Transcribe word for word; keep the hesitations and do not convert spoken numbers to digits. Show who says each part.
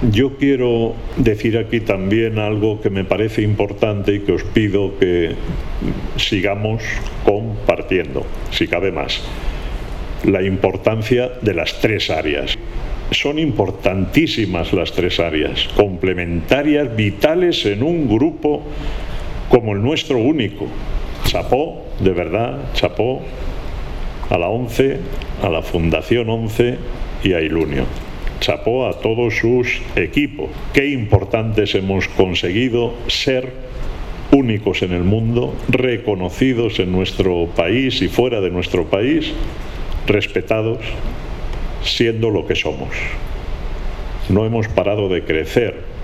Speaker 1: Yo quiero decir aquí también algo que me parece importante y que os pido que sigamos compartiendo, si cabe más. La importancia de las tres áreas. Son importantísimas las tres áreas, complementarias, vitales en un grupo como el nuestro único. Chapó, de verdad, chapó a la ONCE, a la Fundación ONCE y a Ilunio. Chapó a todos sus equipos. Qué importantes hemos conseguido ser únicos en el mundo, reconocidos en nuestro país y fuera de nuestro país, respetados, siendo lo que somos. No hemos parado de crecer.